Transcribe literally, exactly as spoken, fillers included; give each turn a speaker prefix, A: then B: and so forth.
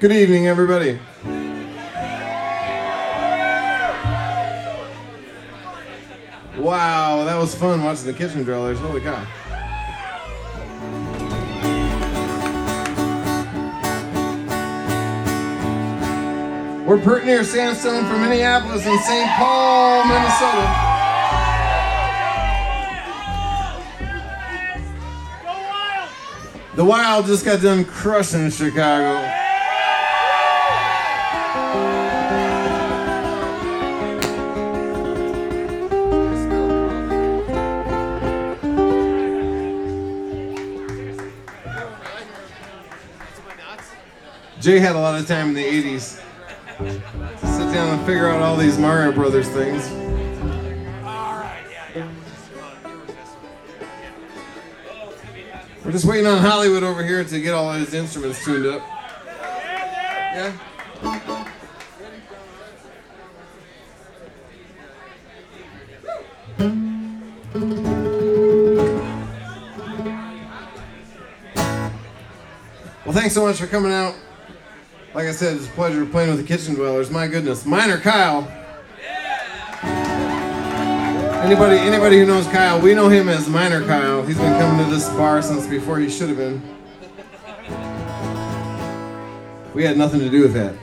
A: Good evening, everybody. Wow, that was fun watching the Kitchen Dwellers. Holy cow. We're pert near Sandstone from Minneapolis and Saint Paul, Minnesota. The Wild just got done crushing Chicago. Jay had a lot of time in the eighties to sit down and figure out all these Mario Brothers things. We're just waiting on Hollywood over here to get all his instruments tuned up. Yeah? Well, thanks so much for coming out. Like I said, it's a pleasure playing with the Kitchen Dwellers. My goodness. Miner Kyle. Anybody anybody who knows Kyle, we know him as Miner Kyle. He's been coming to this bar since before he should have been. We had nothing to do with that.